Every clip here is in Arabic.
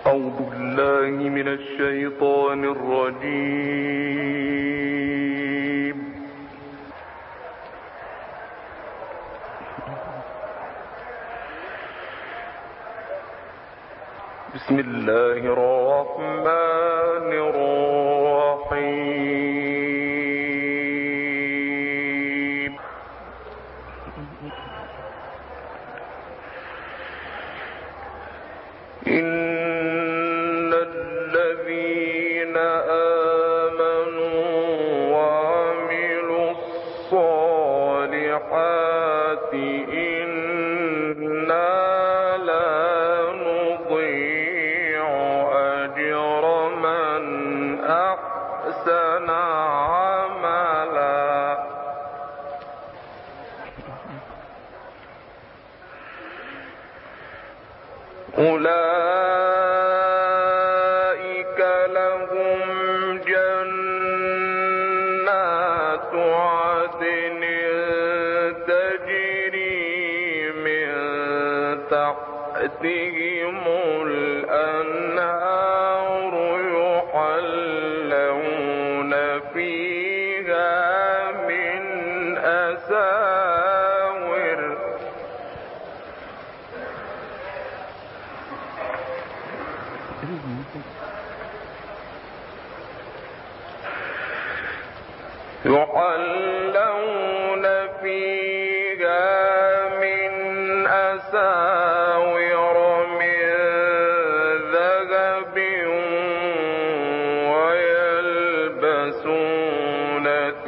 أعوذ بالله من الشيطان الرجيم. بسم الله الرحمن الرحيم. إن الذين آمنوا وعملوا الصالحات إنا لا نضيع أجر من أحسن عملا. أولئك لهم جنات عدن تجري من تحتهم الأنهار يحلون فيها من أساور من ذهب ويلبسون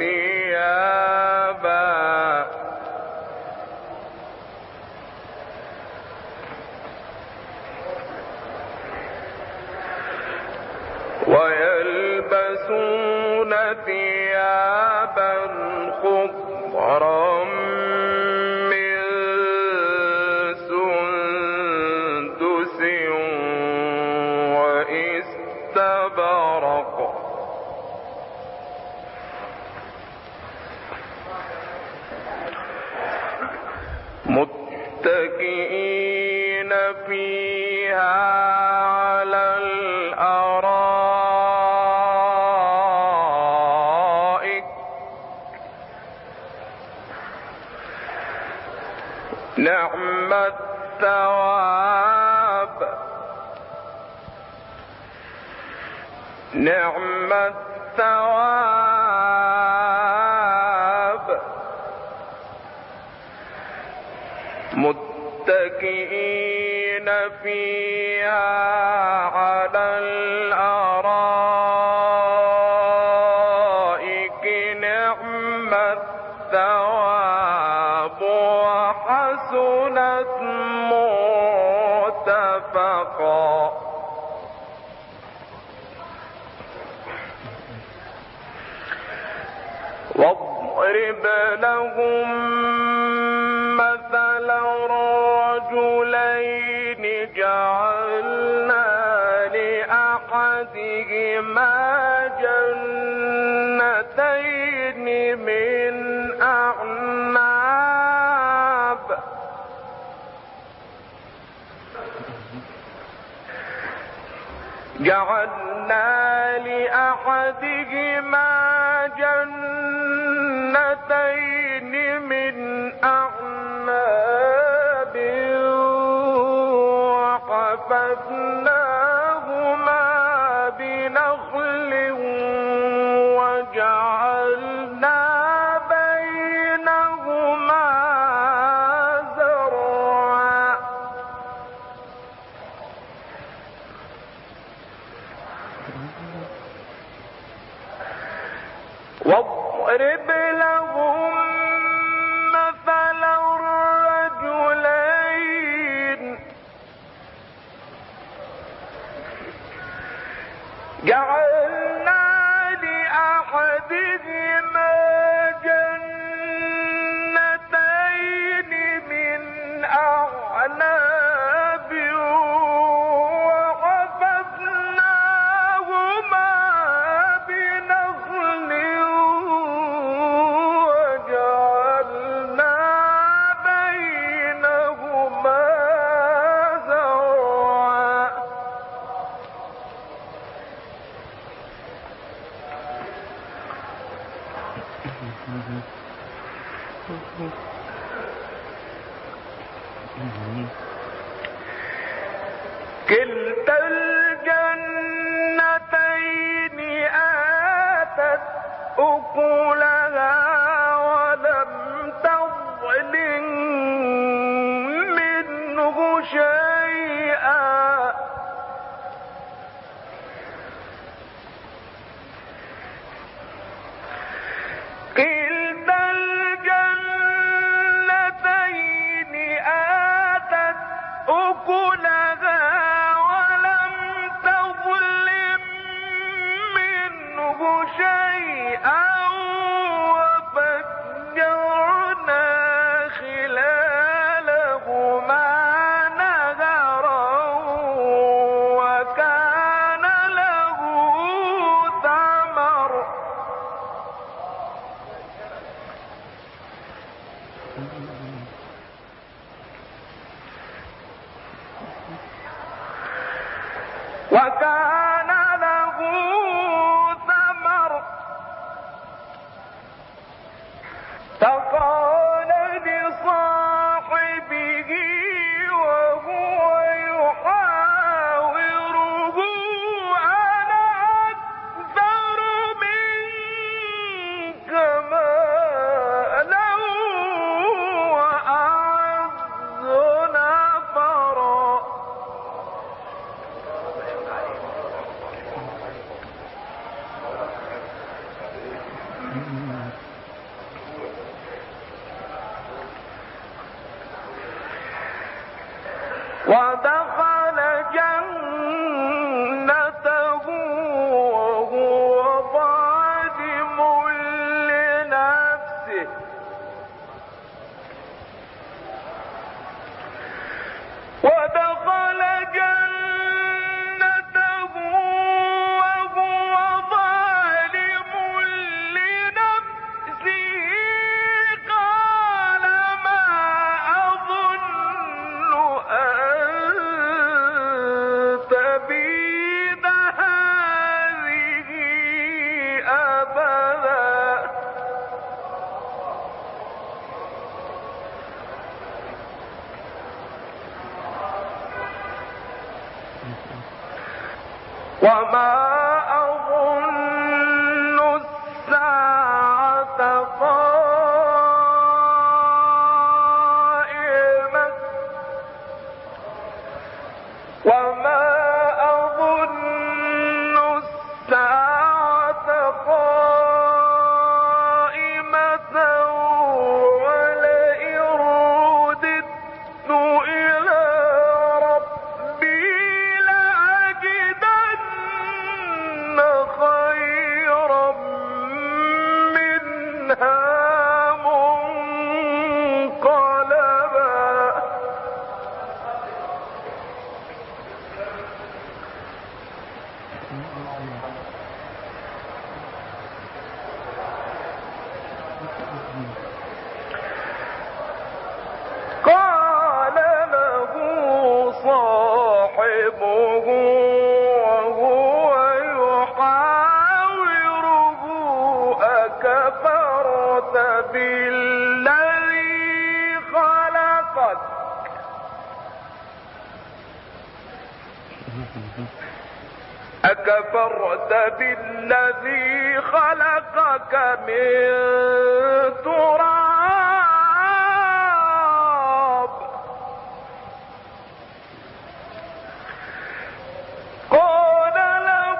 ثيابا خضرا من سندس واستبرق متكئين فيها على الأرائك نعم الثواب متكئين فيها على الأرائك نعم الثواب وحسنت مرتفقا. واضرب لهم مثلا رجلين جعلنا لأحدهما جنتين من أعناب وحفظناهما بنخل وجعلنا بينهما زرعا. واضرب لهم مثلا الرجلين جعلنا لأحدهما جنتين من أعناب وحفظناهما بنخل وجعلنا بينهما زرعا. كلتا الجنتين آتت أكلها ولم تظلم منه شيئا كلتا الجنتين آتت أكلها ولم تظلم منه شيئا وفجرنا خلالهما نهرا وكان له ثمر فقال لصاحبه وهو يحاوره أنا أكثر منك مالا وأعز نفرا ودخل جنته وهو ظالم لنفسه ودخل جنته وهو ظالم لنفسه قال ما أظن أن تبيد هذه أبدا وما أظن الساعة قائمة وما أظن الساعة قائمة ولئن رددت إلى ربي لأجدن خيرا منها منقلبا قال له صاحبه وهو يحاوره أكفرت بالذي خلقك أكفرت بالذي خلقك من تراب قال له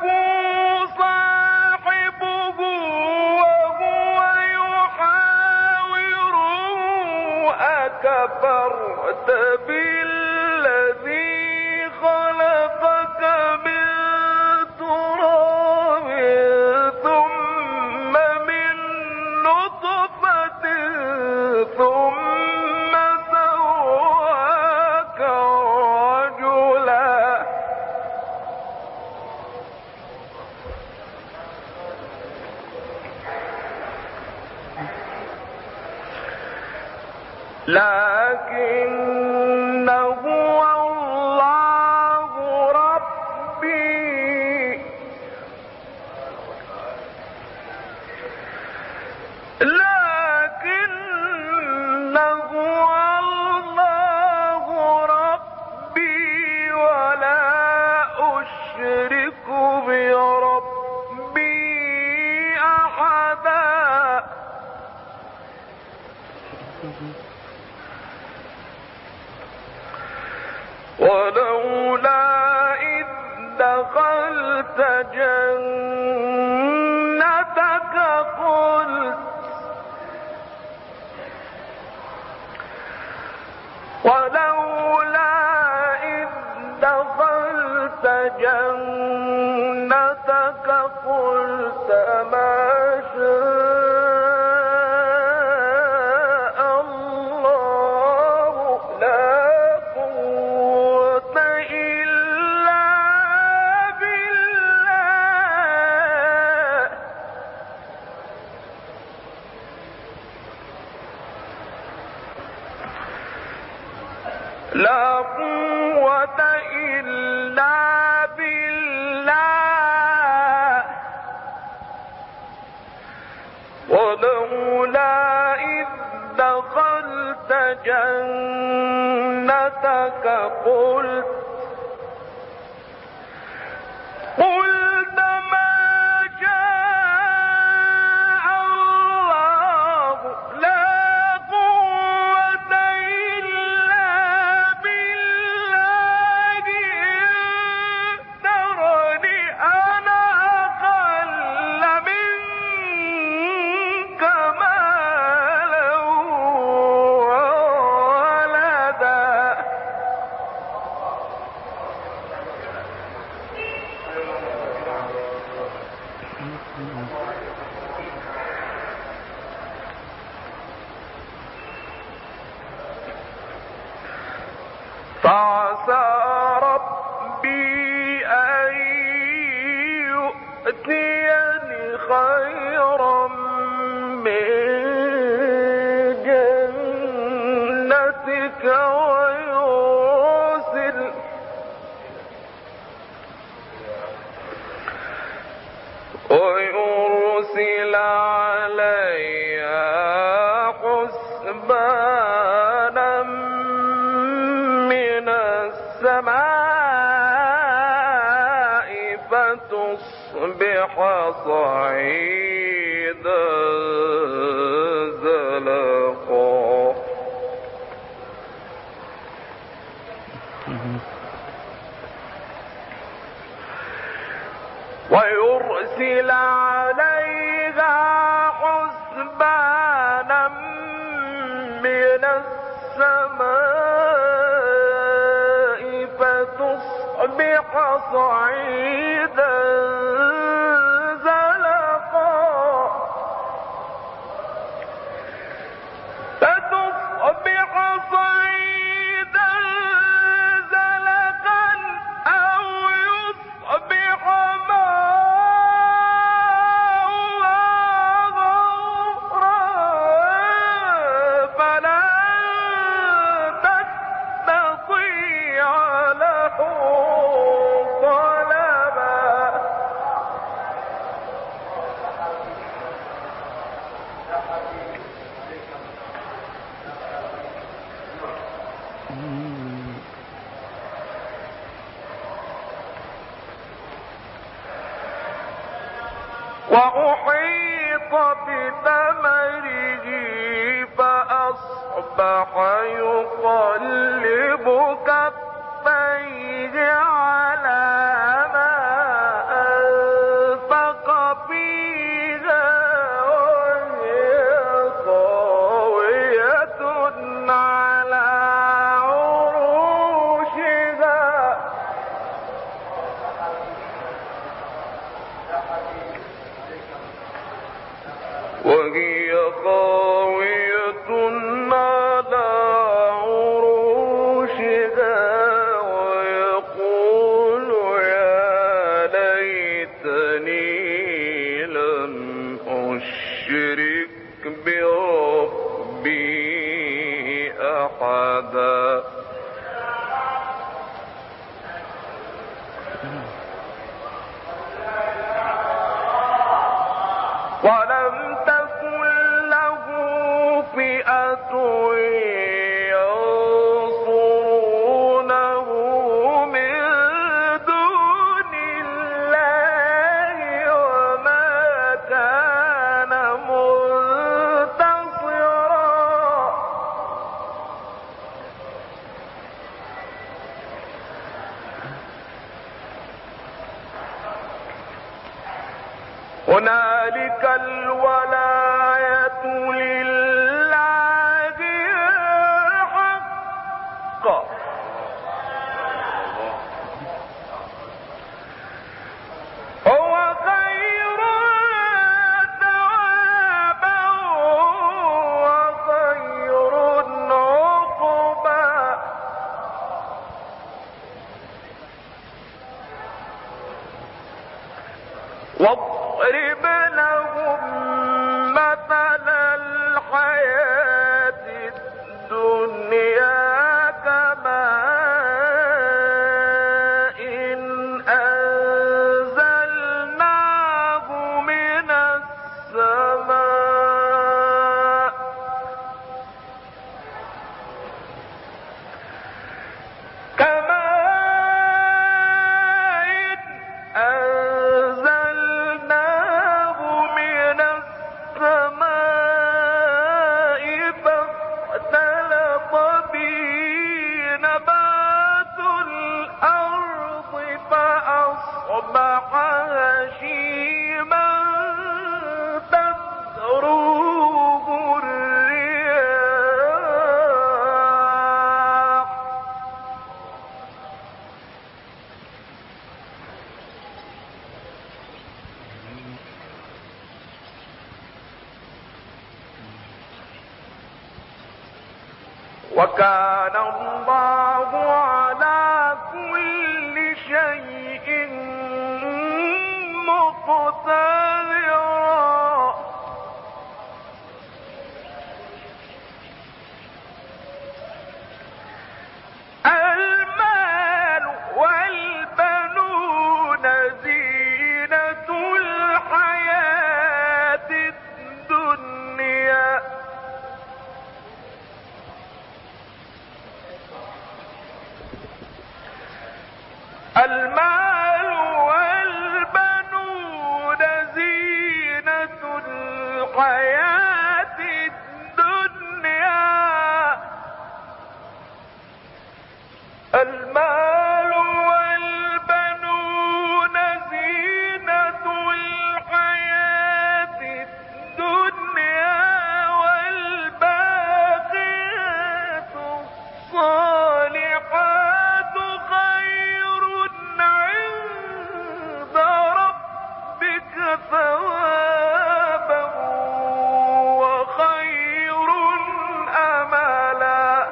صاحبه وهو يحاوره أكفرت بالذي خلقك من تراب ثم من نطفة ثم سواك رجلا لكن هو الله ربي لكن هو الله ربي ولا ولولا إذ دخلت جنتك قلت ما شاء الله لا قوة إلا بالله لا قوة إلا بالله ولولا إذ دخلت جنتك قلت ما شاء الله لا قوة إلا بالله إن ترني أنا أقل منك مالا وولدا فعسى ربي أن يؤتيني خيرا من جنتك ويرسل عليها حسبانا من السماء فتصبح صعيدا زلقا ويرسل عليها حسبانا من السماء فتصبح صعيدا زلقا أو يصبح وأحيط بثمره فأصبح يقلب كفيه على ما أنفق فيها وهي خاوية على عروشها ويقول يا ليتني لم أشرك بربي أحدا ولم تكن له فئة ينصرونه من دون الله وما كان منتصرا هنالك الولاية لله الحق هو خير ثوابا وخير عقبا واضرب لهم مثل الحياة الدنيا كماء أنزلناه من السماء فاختلط به نبات الأرض فأصبح هشيما تذروه الرياح وكان الله على كل شيء مقتدرا المال والبنون زينة الحياة الدنيا المال والبنون زينة الحياة الدنيا المال والبنون زينة الحياة الدنيا والباقيات الصالحات خير عند ربك ثوابا وخير أملا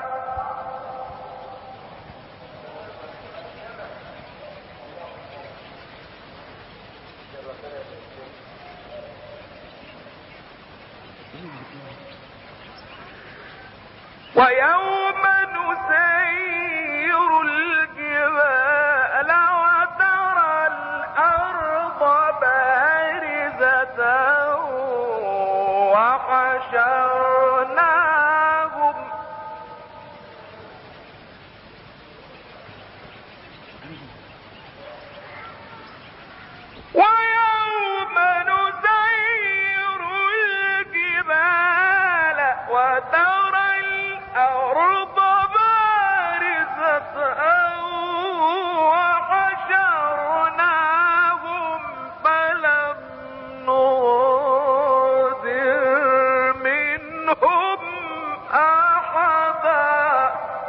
ويوم نسير الجبال وترى الأرض بارزة وحشرناهم ويوم نسير الجبال وترى الأرض بارزة وحشرناهم فلم نغادر منهم أحدا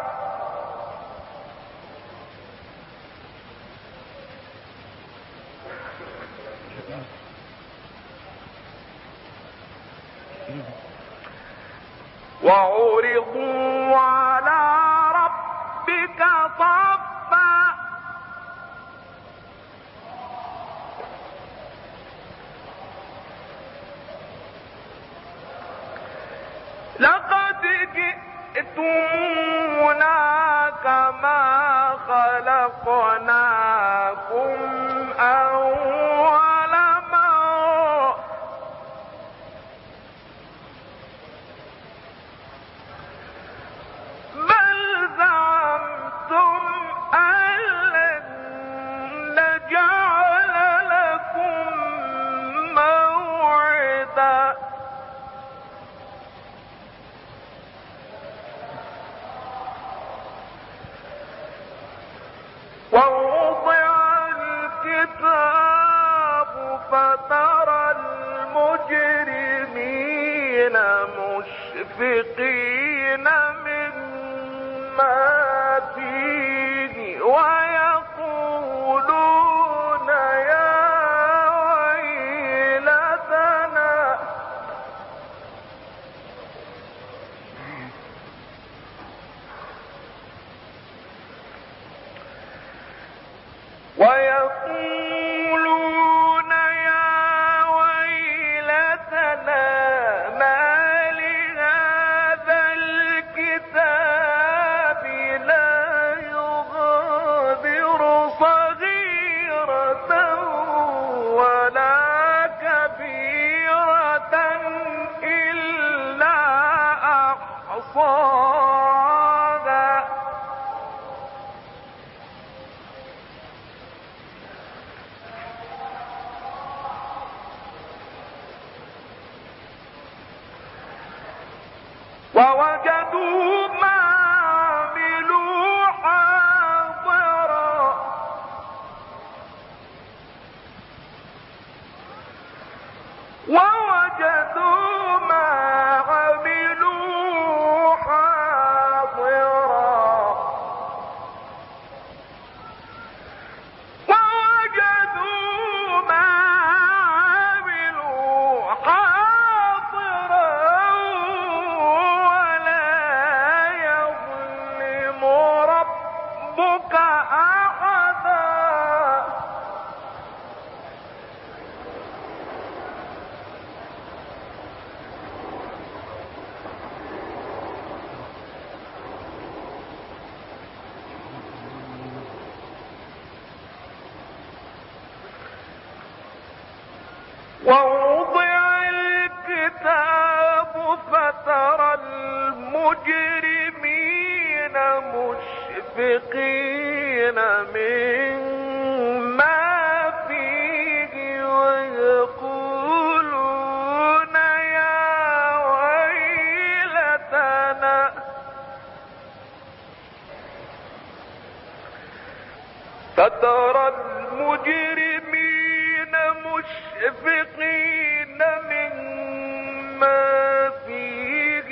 وعرضوا على ربك صفا لقد جئتمونا كما خلقناكم أول مرة بل زعمتم أن لن نجعل لكم موعدا ووضع الكتاب فترى مشفقين مما فيه ويقولون يا ويلتنا ما لهذا الكتاب لا يغادر صغيرة ولا كبيرة إلا أحصاها ووجدوا ما عملوا حاضرا ووجدوا ما عملوا حاضرا ووجدوا ما عملوا حاضرا ربك أحدا ووضع الكتاب فترى المجرمين مشفقين مما فيه ويقولون يا ويلتنا فترى المجرمين مشفقين مما فيه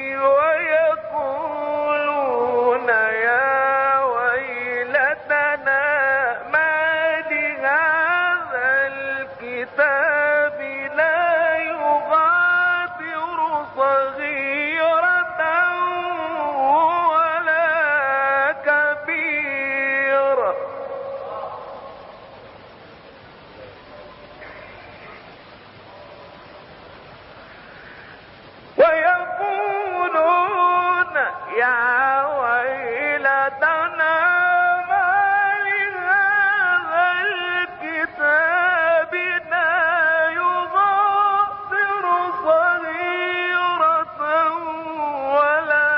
ويقولون يا ويلتنا ما لهذا الكتاب لا يغادر صغيرة ولا كبيرة ويقولون يا ويلتنا ما لهذا الكتاب لا يغادر صغيرة ولا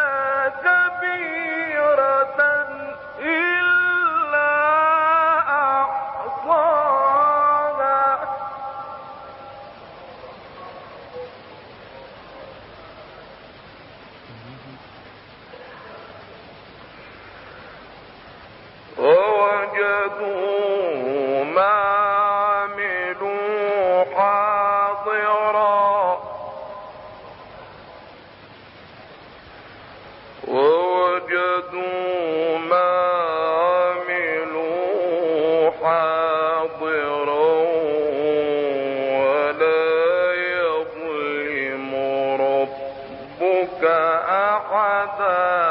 كبيرة إلا أحصاها ووجدوا ما عملوا حاضرا ووجدوا ما عملوا حاضرا ولا يظلم ربك أحدا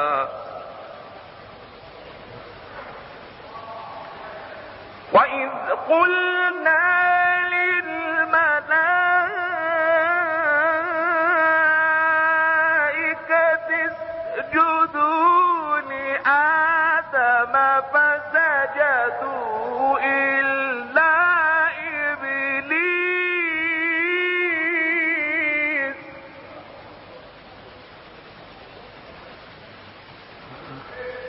وإذ قلنا للملائكة اسجدوا لآدم فسجدوا إلا إبليس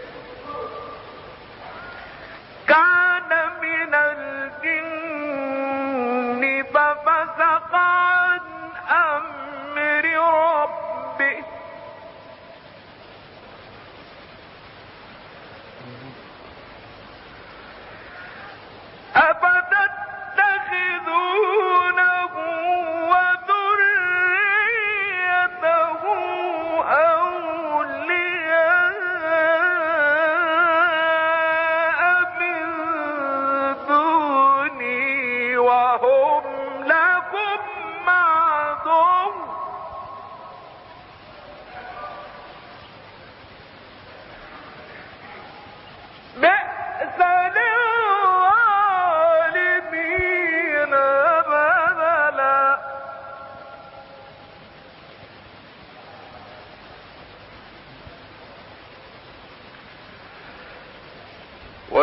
كان من الجن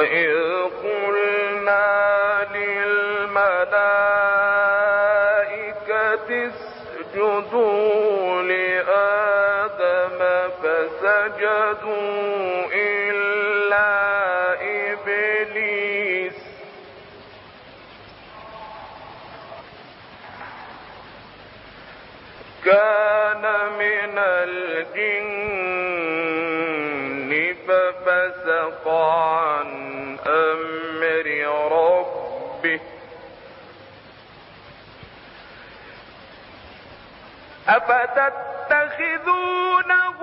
وإذ قلنا للملائكة اسجدوا لآدم فسجدوا إلا إبليس كان من الجن ففسق عن أمر ربه أفتتخذونه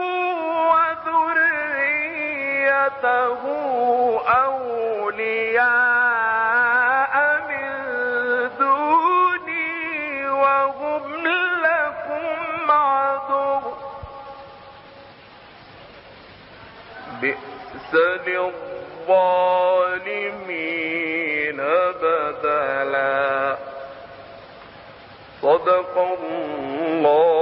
وذريته أولياء من دوني وهم لكم عدو بئس للظالمين بدلا صدق الله